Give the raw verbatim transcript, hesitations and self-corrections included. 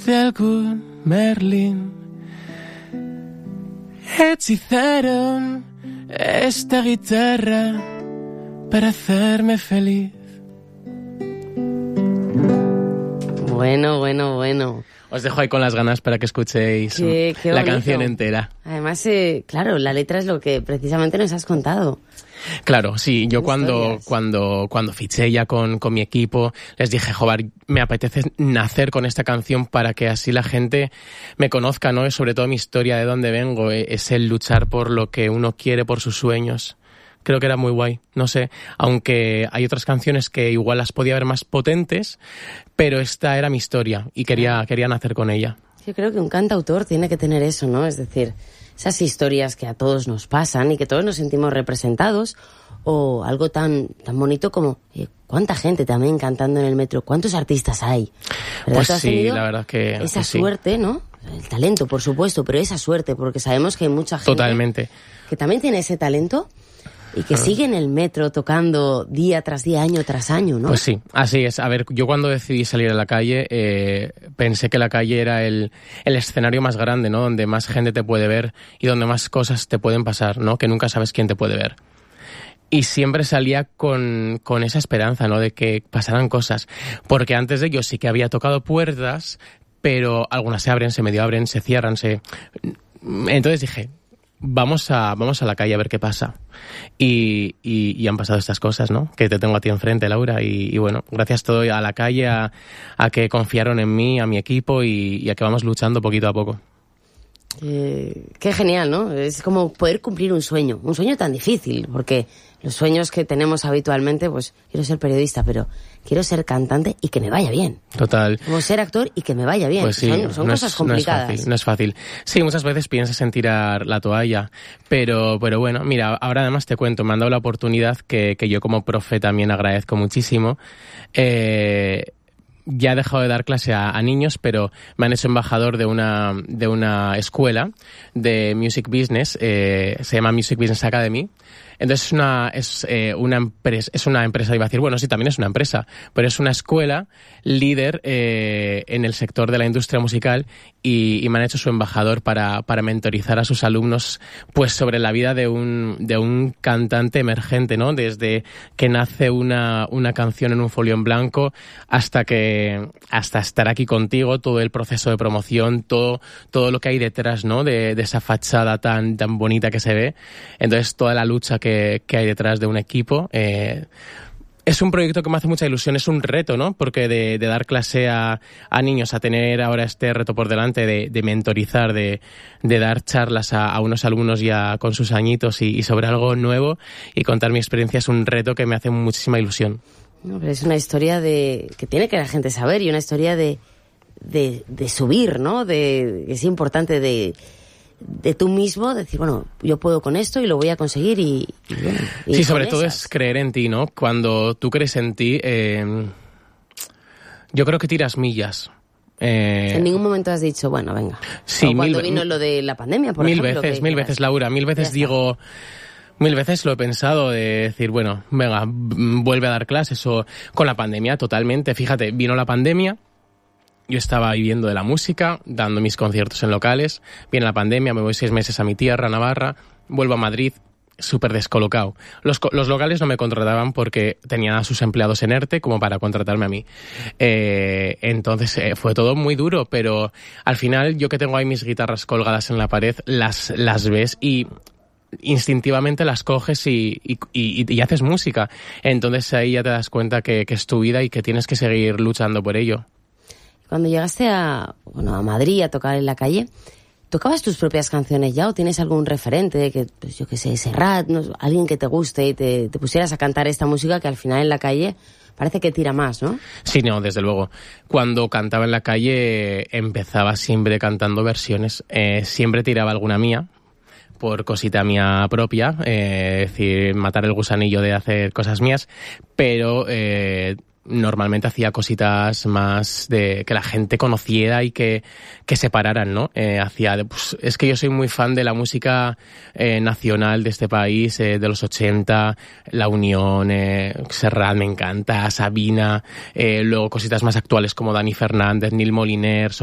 voz de algún Merlín hechizaron esta guitarra para hacerme feliz. Bueno, bueno, bueno. Os dejo ahí con las ganas para que escuchéis qué, qué la canción entera. Además, eh, claro, la letra es lo que precisamente nos has contado. Claro, sí, yo cuando, cuando, cuando fiché ya con, con mi equipo, les dije, joder, me apetece nacer con esta canción para que así la gente me conozca, ¿no? Y sobre todo mi historia, de dónde vengo, es el luchar por lo que uno quiere, por sus sueños. Creo que era muy guay, no sé, aunque hay otras canciones que igual las podía ver más potentes, pero esta era mi historia y quería, quería nacer con ella. Yo creo que un cantautor tiene que tener eso, ¿no? Es decir, esas historias que a todos nos pasan y que todos nos sentimos representados, o algo tan, tan bonito como eh, cuánta gente también cantando en el metro, cuántos artistas hay. Pues sí, la verdad que esa que sí. suerte, ¿no? El talento, por supuesto, pero esa suerte, porque sabemos que hay mucha gente Totalmente. que también tiene ese talento y que sigue en el metro tocando día tras día, año tras año, ¿no? Pues sí, así es. A ver, yo cuando decidí salir a la calle, eh, pensé que la calle era el, el escenario más grande, ¿no? Donde más gente te puede ver y donde más cosas te pueden pasar, ¿no? Que nunca sabes quién te puede ver. Y siempre salía con, con esa esperanza, ¿no? De que pasaran cosas. Porque antes de ello sí que había tocado puertas, pero algunas se abren, se medio abren, se cierran, se... Entonces dije, vamos a, vamos a la calle a ver qué pasa. Y, y, y han pasado estas cosas, ¿no? Que te tengo a ti enfrente, Laura. Y, y bueno, gracias todo a la calle, a, a que confiaron en mí, a mi equipo y, y a que vamos luchando poquito a poco. Eh, qué genial, ¿no? Es como poder cumplir un sueño, un sueño tan difícil, porque los sueños que tenemos habitualmente, pues quiero ser periodista, pero quiero ser cantante y que me vaya bien. Total. Como ser actor y que me vaya bien. Pues sí, son son no cosas es, complicadas. No es fácil, no es fácil. Sí, muchas veces piensas en tirar la toalla, pero, pero bueno, mira, ahora además te cuento, me han dado la oportunidad que, que yo como profe también agradezco muchísimo. Eh... Ya he dejado de dar clase a, a niños, pero me han hecho embajador de una de una escuela de Music Business, eh, se llama Music Business Academy. Entonces es una es eh, una empresa es una empresa iba a decir bueno sí también es una empresa, pero es una escuela líder eh, en el sector de la industria musical y, y me han hecho su embajador para para mentorizar a sus alumnos pues sobre la vida de un de un cantante emergente, ¿no? Desde que nace una una canción en un folio en blanco hasta que hasta estar aquí contigo, todo el proceso de promoción, todo todo lo que hay detrás, ¿no? De, de esa fachada tan tan bonita que se ve. Entonces toda la lucha que que hay detrás de un equipo. Eh, es un proyecto que me hace mucha ilusión, es un reto, ¿no? Porque de, de dar clase a, a niños, a tener ahora este reto por delante de, de mentorizar, de, de dar charlas a, a unos alumnos ya con sus añitos y, y sobre algo nuevo y contar mi experiencia es un reto que me hace muchísima ilusión. No, pero es una historia de que tiene que la gente saber y una historia de, de, de subir, ¿no? De, es importante de... de tú mismo, decir, bueno, yo puedo con esto y lo voy a conseguir y... y, bueno, y sí, sobre todo esas. Es creer en ti, ¿no? Cuando tú crees en ti, eh, yo creo que tiras millas. Eh, en ningún momento has dicho, bueno, venga. Sí, o cuando mil, vino lo de la pandemia, por mil ejemplo. Veces, que, mil que veces, Laura, mil veces digo... Mil veces lo he pensado de decir, bueno, venga, vuelve a dar clases o con la pandemia, totalmente. Fíjate, vino la pandemia... Yo estaba viviendo de la música, dando mis conciertos en locales. Viene la pandemia, me voy seis meses a mi tierra, Navarra. Vuelvo a Madrid, súper descolocado. Los, los locales no me contrataban porque tenían a sus empleados en ERTE como para contratarme a mí. Eh, entonces eh, fue todo muy duro, pero al final yo que tengo ahí mis guitarras colgadas en la pared, las, las ves y... instintivamente las coges y, y, y, y haces música. Entonces ahí ya te das cuenta que, que es tu vida y que tienes que seguir luchando por ello. Cuando llegaste a, bueno, a Madrid a tocar en la calle, ¿tocabas tus propias canciones ya o tienes algún referente de que, pues yo qué sé, Serrat, no, alguien que te guste y te, te pusieras a cantar esta música que al final en la calle parece que tira más, ¿no? Sí, no, desde luego. Cuando cantaba en la calle empezaba siempre cantando versiones. Eh, siempre tiraba alguna mía por cosita mía propia, eh, es decir, matar el gusanillo de hacer cosas mías, pero... Eh, normalmente hacía cositas más de que la gente conociera y que, que se pararan, ¿no? Eh, hacía, pues, es que yo soy muy fan de la música eh, nacional de este país, eh, de los ochenta, La Unión, eh, Serrat me encanta, Sabina, eh, luego cositas más actuales como Dani Fernández, Nil Moliner,